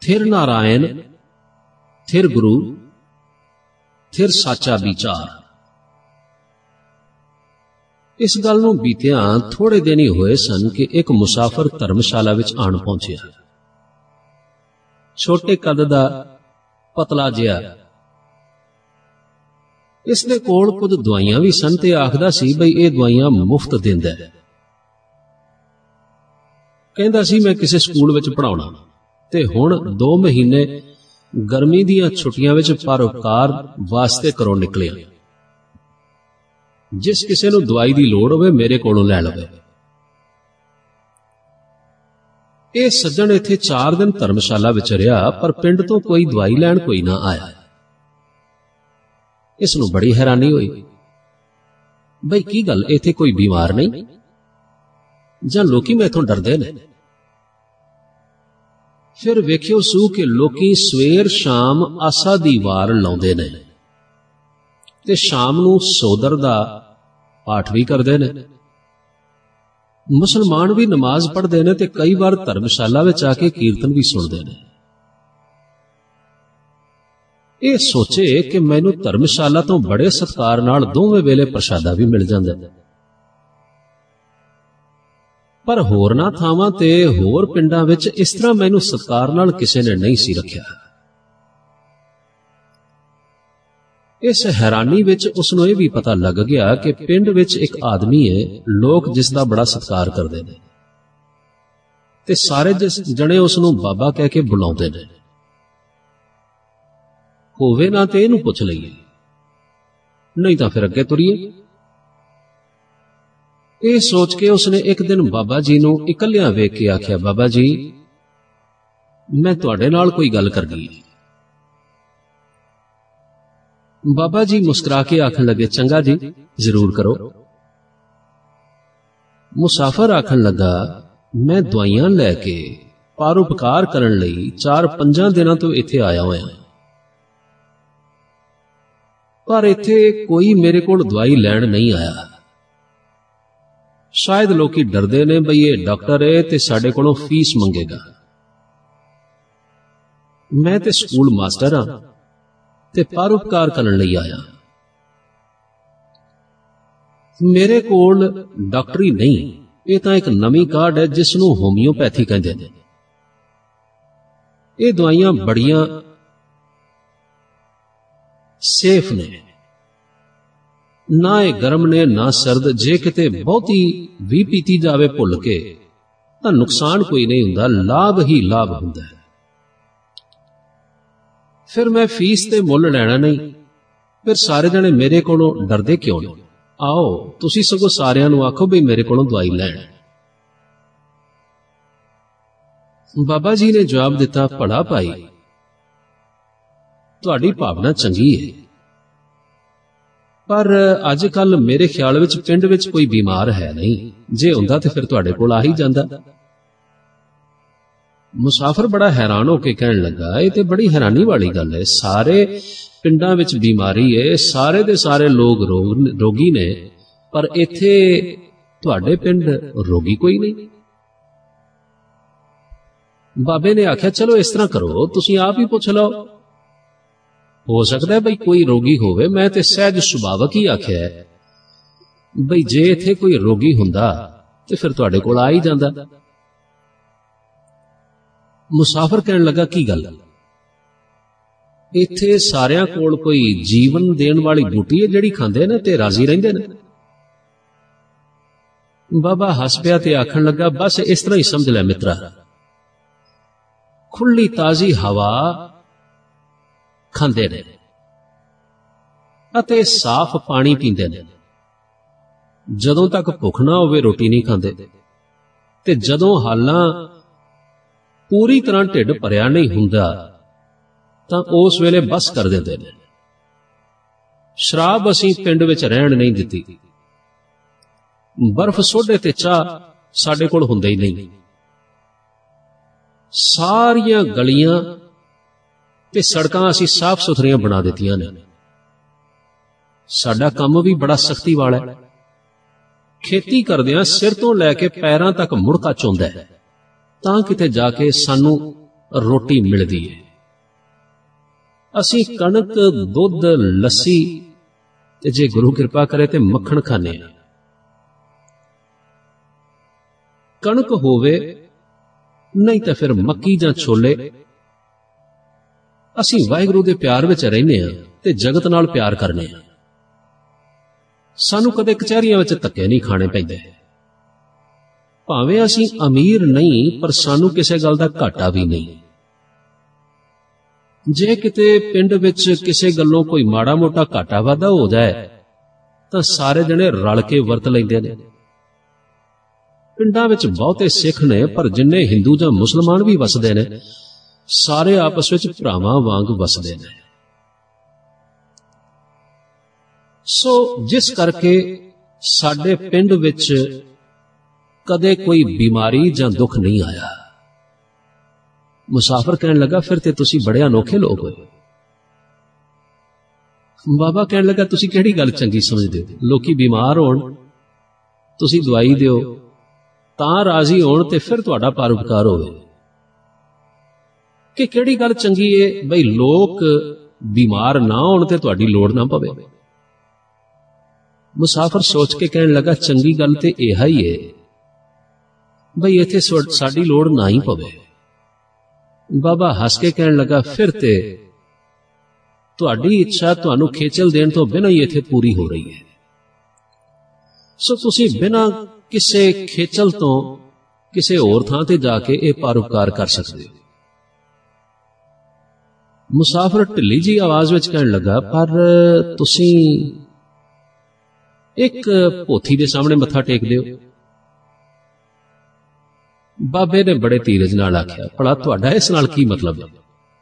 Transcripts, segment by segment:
थिर नारायण, थिर गुरु, थिर साचा विचार। इस गल नूं बीतियां थोड़े दिन ही होए सन कि एक मुसाफिर धर्मशाला विच आण पहुंचिया। छोटे कद दा, पतला जिहा। इसदे कोल कुछ दवाइयां भी सन ते आखदा सी बई ये दवाइयां मुफ्त दिंदा है। कहंदा सी मैं किसी स्कूल विच पढ़ाउणा ते हुण 2 महीने गर्मी दीआं छुट्टियां विच परोपकार वास्ते घरों निकलिया। जिस किसी नूं दवाई दी लोड़ होवे मेरे कोलों लै लवे। ਇਹ सज्जण इत्थे 4 दिन धर्मशाला विच रिहा पर पिंड तो कोई दवाई लैण कोई ना आया। इस नूं बड़ी हैरानी हुई, बई की गल इत्थे कोई बीमार नहीं जां लोकी मैथों डरदे ने। फिर वेखियो सू कि लोकी सवेर शाम आसा दी वार लाउंदे ने ते शाम नूं सोदर दा पाठ भी करदे ने। मुसलमान भी नमाज पढ़ते हैं ते कई बार धर्मशाला में आके कीर्तन भी सुनते हैं। ये सोचे कि मैनू धर्मशाला तो बड़े सत्कार नाल दोवें वेले प्रसादा भी मिल जांदा है। पर होरना थावां ते होर पिंडां विच इस तरह मैनू सत्कार नाल किसी ने नहीं सी रखिया। इस हैरानी विच उसनूं यह भी पता लग गया कि पिंड विच एक आदमी है लोग जिसका बड़ा सत्कार करते हैं ते सारे जने उसनूं बाबा कह के बुलाउंदे ने। होवे ना ते इहनूं पुछ लईए, नहीं तां फिर अगे तुरीए। यह सोच के उसने एक दिन बाबा जी नूं इकल्लियां वेख के आख्या, बाबा जी मैं तुहाडे नाल कोई गल करनी है। बाबा जी मुस्कुरा के आखन लगे, चंगा जी जरूर करो। मुसाफिर आखन लगा, मैं दवाइयां लैके परोपकार करन लई 4-5 दिनां तो इत्थे आया होया, पर इत्थे कोई मेरे कोल दवाई लैण नहीं आया। शायद लोकी डरदे ने बई ये डॉक्टर है ते साडे कोलों फीस मंगेगा। मैं ते स्कूल मास्टर हां ते परोपकार करन लई आया। मेरे कोल डॉक्टरी नहीं, ये तां एक नवीं काढ़ है जिसनूं होम्योपैथी कहंदे ने। ये दवाइयां बड़ियां सेफ ने, ना ये गर्म ने ना सर्द। जे किते बहुती भी पीती जावे भुल के तां नुकसान कोई नहीं हुंदा, लाभ ही लाभ हुंदा है। फिर मैं फीस ते मुल लैना नहीं। फिर सारे जने मेरे कोलों डरदे क्यों ने? आओ तुसी सगों सारियां नूं आखो भी मेरे कोलों दवाई लैण। बाबा जी ने जवाब दिता, भला भाई तुहाडी भावना चंगी है, पर अजकल मेरे ख्याल विच पिंड विच कोई बीमार है नहीं। जे हुंदा ते फिर तुहाडे कोल आ ही जांदा। मुसाफिर बड़ा हैरान होके कहन लगा, ये तो बड़ी हैरानी वाली गल है, सारे पिंडां विच बीमारी है, सारे दे सारे लोग रोगी ने, पर इत्थे तुहाडे पिंड रोगी कोई नहीं। बाबे ने आख्या, चलो इस तरह करो तुसीं आप ही पुछ लो, हो सकता है बई कोई रोगी होवे। मैं ते सहज सुभावक ही आख्या है बई जे इत्थे कोई रोगी हुंदा ते फिर तुहाडे कोल आ ही जांदा। मुसाफिर कहन लगा, की गल? इत्थे सारियां कोल कोई जीवन देण वाली बूटी है जिहड़ी खांदे ने ते राजी रहिंदे ने। बाबा हस पिया ते आखन लगा, बस इस तरह ही समझ लै मित्रा, खुली ताजी हवा खांदे ने अते साफ पानी पींदे ने। जदों तक भुख ना होवे रोटी नहीं खांदे, ते जदों हालां पूरी तरह ढिड भरिया नहीं हुंदा तां उस वेले बस कर दिंदे ने। शराब असीं पिंड विच रहण नहीं दित्ती, बर्फ सोडे ते चाह साडे कोल हुंदा ही नहीं। सारियां गलियां ते सड़कां असीं साफ सुथरियां बना दित्तियां ने। साडा काम भी बड़ा सख्ती वाला है। खेती करदियां सिर तो लैके पैरां तक मुड़का चौंदा है, तां किते जाके सानू रोटी मिलती है। असी कणक, दुध, लस्सी ते जे गुरु कृपा करे ते मक्खण खाने। कणक होवे नहीं तो फिर मक्की जां छोले। असी वाहिगुरु दे प्यार विच रहने आ ते जगत नाल प्यार करने आ। सानू कदे कचहरियां विच धक्के नहीं खाने पैंदे। भावें असी अमीर नहीं पर सानू किसी गल दा घाटा भी नहीं। जे किते पिंड विच किसी गल्लों कोई माड़ा मोटा घाटा वाधा हो जाए तां सारे जने रल के वरत लैंदे ने। पिंडां विच बहुते सिख ने पर जिन्ने हिंदू जां मुसलमान भी वसदे ने सारे आपस विच भरावां वांग वसदे ने। सो जिस करके साडे पिंड विच कदे कोई बीमारी जां दुख नहीं आया। मुसाफिर कहन लगा फिर ते तुसी बड़े अनोखे लोग हो। बाबा कहन लगा तुसी किहड़ी गल चंगी समझदे हो? लोकी बीमार होण तुसी दवाई दिओ तां राजी होण ते फिर तुहाडा परोपकार होवे कि किहड़ी गल चंगी है बई लोक बीमार ना होण ते तुहाडी लोड़ ना पवे। मुसाफिर सोच के कहन लगा चंगी गल ते इहा ही है बई इत्थे साडी लोड़ ना ही पवे। बाबा हस के कहन लगा फिर ते तुहाडी इच्छा तुहानू खेचल देण तो बिना ही इत्थे पूरी हो रही है। सो तुसी बिना किसे खेचल तो किसे होर थां ते जाके ये परोपकार कर सकते हो। मुसाफिर ढिली जी आवाज विच कहन लगा पर तुसी एक पोथी दे सामने मत्था टेक दिओ। बाबे ने बड़े धीरज नाल आख्या भला तुहाडा इस नाल की मतलब है?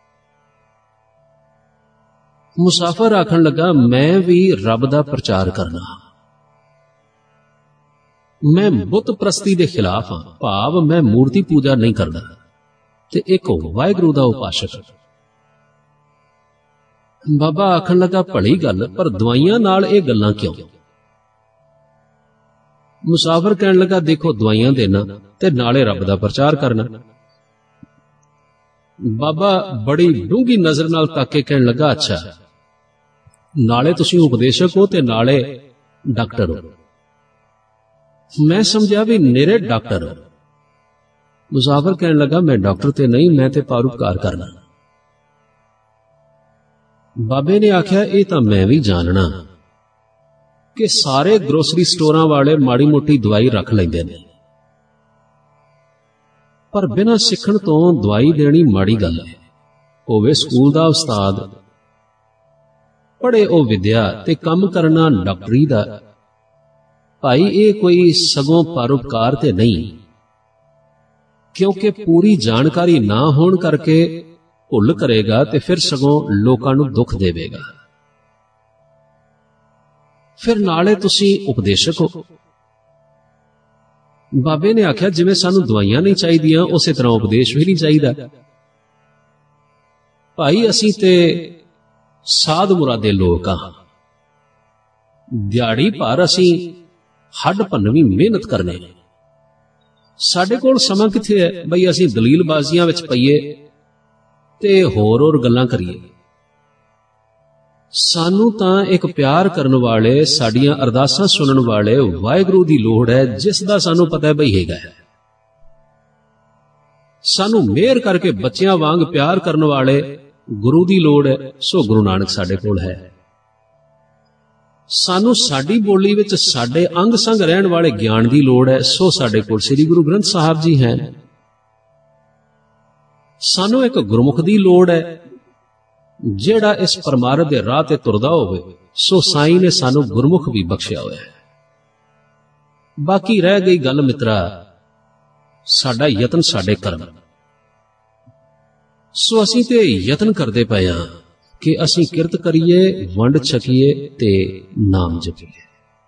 मुसाफिर आखन लगा मैं भी रब दा प्रचार करना। मैं बुत प्रस्ती दे खिलाफ हां, भाव मैं मूर्ति पूजा नहीं करदा ते एक वाहिगुरू दा उपासक। बाबा आखन लगा भली गल पर दवाइयां नाल ये गल्लां क्यों? मुसाफिर कहन लगा देखो दवाइयां देना ते नाले रब दा प्रचार करना। बाबा बड़ी डूंगी नजर नाल ताके कहन लगा अच्छा नाले तुसी उपदेशक हो ते नाले डॉक्टर हो। मैं समझा भी निरे डॉक्टर हो। मुसाफिर कहन लगा मैं डॉक्टर ते नहीं मैं ते परोपकार करना। बाबे ने आख्या ये तां मैं भी जानना कि सारे ग्रोसरी स्टोरां वाले माड़ी मोटी दवाई रख लेंदे ने पर बिना सिखण तो दवाई देनी माड़ी गल है। होवे स्कूल दा उस्ताद पढ़े ओ विद्या ते कम करना डॉक्टरी दा। भाई ये कोई सगों परोपकार ते नहीं क्योंकि पूरी जानकारी ना होण करके भुल करेगा ते फिर सगों लोकां नूं दुख देवेगा। फिर नाले तुसी उपदेशक हो। बाबे ने आख्या जिवें सानू दवाइयां नहीं चाहिदियां उसे तरह उपदेश भी नहीं चाहिदा। भाई असीं ते साध मुरादे लोक हां। दिहाड़ी भर असीं हड्ड भन्नवी मेहनत करने साडे कोल समां किथे है बई असीं दलीलबाजियां विच पईए ते होर गल्लां करिए। सानू तां एक प्यार करन वाले साडियां अरदासां सुनन वाले वाहिगुरू दी लोड़ है जिस दा सानू पता है बई हैगा। सानू मेहर करके बच्चियां वांग प्यार करन वाले गुरु दी लोड़ है सो गुरु नानक साडे कोल है। सानू साडी बोली विच साडे अंग संग रहन वाले ज्ञान दी लोड़ है सो साडे कोल श्री गुरु ग्रंथ साहब जी हैं। सानू एक गुरमुख दी लोड़ है जेड़ा इस परमार्थ दे राह ते तुरदा होवे सो साईं ने सानू गुरमुख भी बख्शिया होया है। बाकी रह गई गल मित्रा साडा यतन साडे कर्म। सो असीं ते यतन करदे पए हां कि असीं किरत करिए वंड छकीए ते नाम जपीए।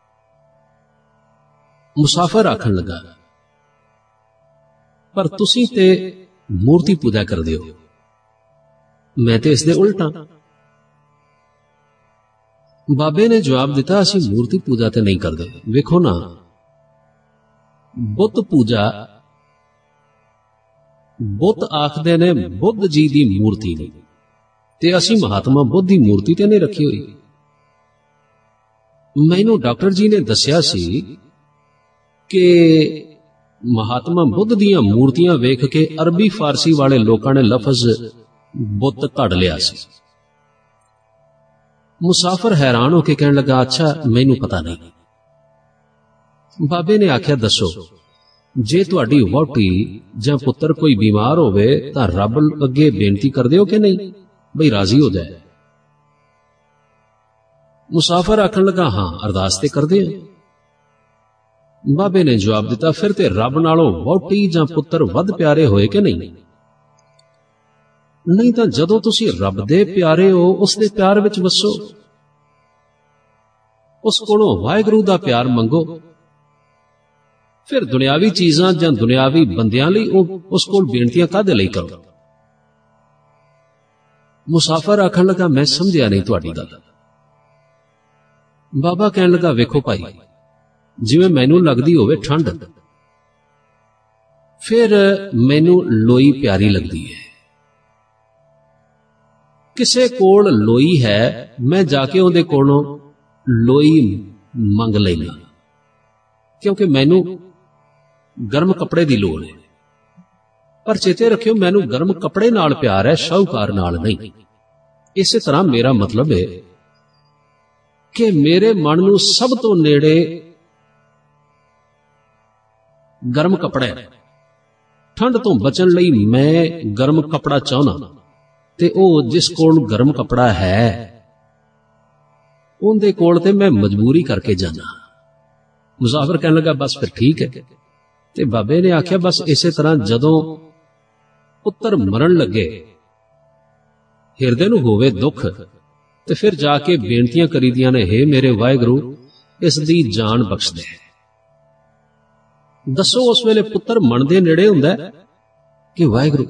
मुसाफिर आखन लगा पर तुसीं ते मूर्ति पूजा करदे हो मैं ते इसदे उल्टा। बाबे ने जवाब दिता असीं मूर्ति पूजा ते नहीं करदे। वेखो ना बुत पूजा बुत आखदे ने बुद्ध जी दी मूर्ति ने, ते असीं महात्मा बुद्ध दी मूर्ति ते नहीं रखी हुई। मैनू डॉक्टर जी ने दस्या सी कि महात्मा बुद्ध दियां मूर्तियां वेख के अरबी फारसी वाले लोगों ने लफज बुत घड़ लिया सी। मुसाफिर हैरान होके कहने लगा, अच्छा मैनू पता नहीं। बाबे ने आख्या, दसो जे तुहाडी वहुटी जां पुत्र कोई बीमार होवे तां रब अगे बेनती करदे हो कि नहीं बई राजी हो जाए? मुसाफिर आखन लगा, हां अरदास ते करदे हैं। बाबे ने जवाब दिता, फिर ते रब नालों वहुटी जां पुत्र वध प्यारे होए कि नहीं? नहीं तां जदों तुसीं रब दे प्यारे हो उस दे प्यार विच वसो, उस कोलों वाहिगुरू दा प्यार मंगो, फिर दुनियावी चीजां जां दुनियावी बंदियां लई उस कोल बेनतियां काहदे लई करो? मुसाफिर आखन लगा, मैं समझिया नहीं तुहाडी गल। बाबा कहन लगा, वेखो भाई, जिवें मैनू लगदी होवे ठंड, फिर मैनू लोई प्यारी लगदी है। किसे कोल लोई है, मैं जाके उहदे कोलों लोई मंग लैना, क्योंकि मैनू गर्म कपड़े दी लोड़ है। पर चेते रखियो, मैनू गर्म कपड़े नाल प्यार है, शाहूकार नाल नहीं। इस तरह मेरा मतलब है कि मेरे मन नू सब तो नेड़े गर्म कपड़ा है। ठंड तो बचन लई मैं गर्म कपड़ा चाहना, ते ओ जिस कोल गर्म कपड़ा है उनदे कोल ते मैं मजबूरी करके जाना। मुसाफिर कहने लगा, बस फिर ठीक है। ते बाबे ने आख्या, बस इसे तरह जदों पुत्र मरण लगे, हिरदे नू होवे दुख, ते फिर जाके बेनतियां करीदियां ने, हे मेरे वाहिगुरू इस दी जान बख्श दे। दसो उस वेले पुत्र मन दे नेड़े हुंदा कि वाहिगुरू?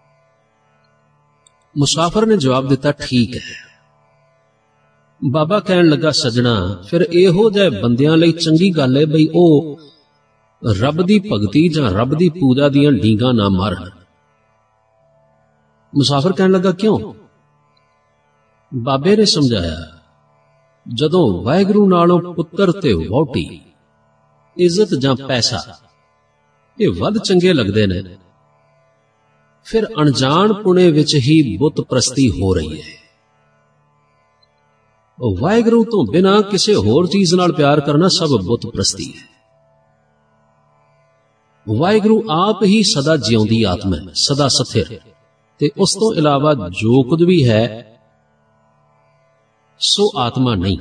मुसाफिर ने जवाब दिता, ठीक है। बाबा कहन लगा, सजना फिर इहो जिहे बंदियां लई चंगी गल है बई ओ रब दी भगती जां रब दी पूजा दियां डींगां ना मारन। मुसाफिर कहन लगा, क्यों? बाबे ने समझाया, जदों वाहिगुरू नालों पुत्र ते वहुटी, इज्जत जां पैसा ये वध चंगे लगदे ने, फिर अनजान पुणे विच ही बुत प्रस्ती हो रही है। वाहिगुरू तो बिना किसी होर चीज नाल प्यार करना सब बुत प्रस्ती है। वाहिगुरू आप ही सदा जिउंदी आत्मा है, सदा स्थिर, ते उस तो इलावा जो कुछ भी है सो आत्मा नहीं,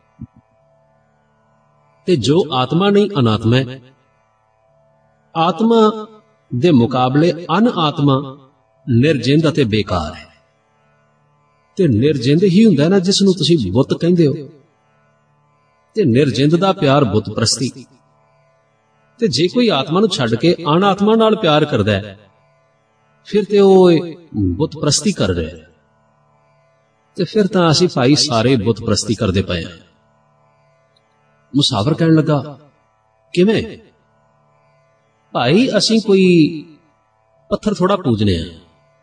ते जो आत्मा नहीं अनात्मा है। आत्मा दे मुकाबले अन आत्मा निर्जिंद अते बेकार है। ते निर्जिंद ही हुंदा ना जिसनूं तुसीं बुत कहिंदे हो, ते निर्जिंद दा प्यार बुत प्रस्ती। ते जे कोई आत्मा नूं छड्ड के अन आत्मा नाल प्यार करदा है, फिर ते ओह बुत प्रस्ती कर रहा है। ते फिर तां असीं भाई सारे बुत प्रस्ती करदे पए हां। मुसाफिर कहण लगा, किवें भाई? असीं कोई पत्थर थोड़ा पूजने हैं।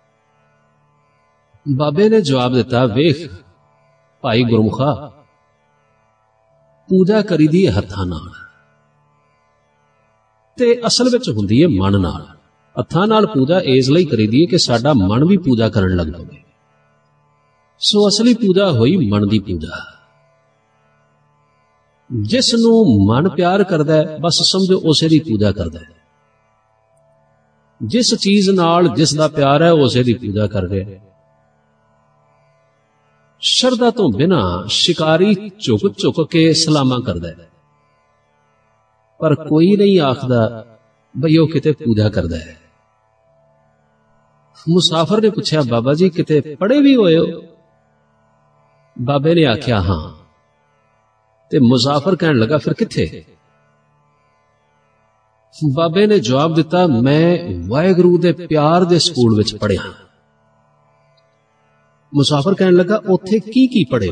बाबे ने जवाब दिता, वेख भाई गुरमुखा, पूजा करी दी हत्थां नाल ते असल विच हुंदी है मन नाल। हत्थां नाल पूजा इस लई करी दी है कि साडा मन भी पूजा करन लग पवे। सो असली पूजा होई मन दी पूजा। जिस नूं मन प्यार करदा है बस समझो उसे दी पूजा करदा है। जिस चीज नाल जिस दा प्यार है उसे दी पूजा कर रहा है। शरदा तो बिना शिकारी झुक झुक के सलामा करदा है, पर कोई नहीं आखदा बई ओह किते पूजा करदा है। मुसाफिर ने पूछा, बाबा जी किते पढ़े भी होए हो? बाबे ने आख्या, हां। ते मुसाफिर कहन लगा, फिर किथे? बाबे ने जवाब दिता, मैं वाहिगुरू दे प्यार दे स्कूल विच पढ़िया। मुसाफिर कहन लगा, उथे की पढ़े?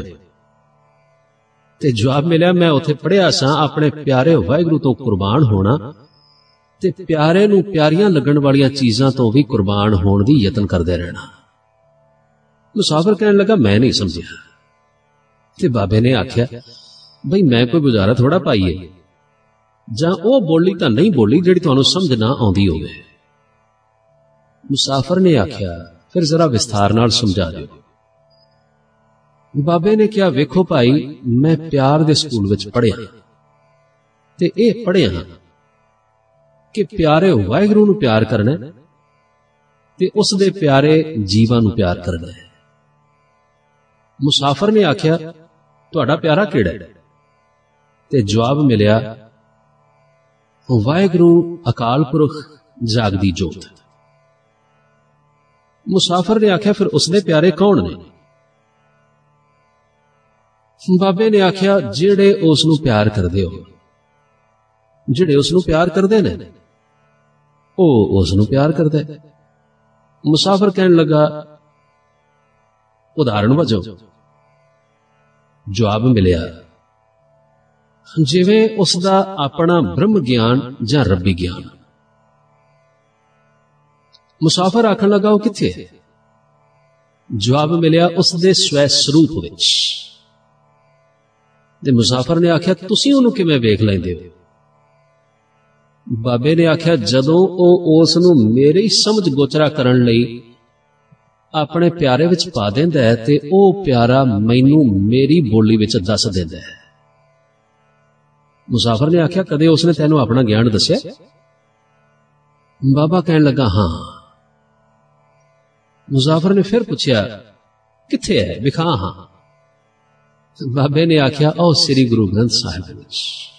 ते जवाब मिलिया, मैं उथे पढ़िया सा अपने प्यारे वाहिगुरू तो कुर्बान होना ते प्यारे नूं प्यारियां लगण वालियां चीज़ां तो भी कुर्बान होण दी यतन करदे रहना। मुसाफिर कहण लगा मैं नहीं समझिया। ते बाबे ने आख्या बई मैं कोई गुजारा थोड़ा पाई है, जां ओह बोली तां नहीं बोली जिहड़ी तुहानूं समझ ना आउंदी होवे। मुसाफिर ने आख्या फिर जरा विस्तार नाल समझा दिओ। बाबे ने कहा वेखो भाई, मैं प्यार दे स्कूल विच पढ़िया ते इह पढ़िया हां कि प्यारे वाहिगुरू नूं प्यार करना ते उस दे प्यारे जीवां नूं प्यार करना है। मुसाफिर ने आख्या तुहाडा प्यारा किहड़ा है? ते जवाब मिलिया वाहिगुरू अकाल पुरख जागदी जोत। मुसाफिर ने आख्या फिर उसदे प्यारे कौन ने? बाबे ने आख्या जेड़े उसनूं प्यार करदे हो, जेड़े उसनूं प्यार करदे ने ओह उसनूं प्यार करदा है। मुसाफिर कहण लगा उदाहरण वजों जवाब मिलिया जिवें उसदा अपना ब्रह्म ज्ञान जां रब्बी ज्ञान। मुसाफिर आखण लगा वो किथे है? जवाब मिलिया उसदे स्वै स्वरूप विच। ते मुसाफिर ने आख्या तुसीं उहनूं किवें वेख लैंदे हो? बाबे ने आख्या जदों ओह उसनूं मेरी समझ गोचरा करन लई अपने प्यारे विच पा देंदा है ते ओह प्यारा मैनूं मेरी बोली विच दस देंदा है। मुसाफिर ने आख्या कदे उसने तैनूं अपना ज्ञान दस्या? बाबा कहण लगा हां। मुसाफिर ने फिर पूछया किथे है, विखा हां। बाबे ने आख्या ओ श्री गुरु ग्रंथ साहिब विच।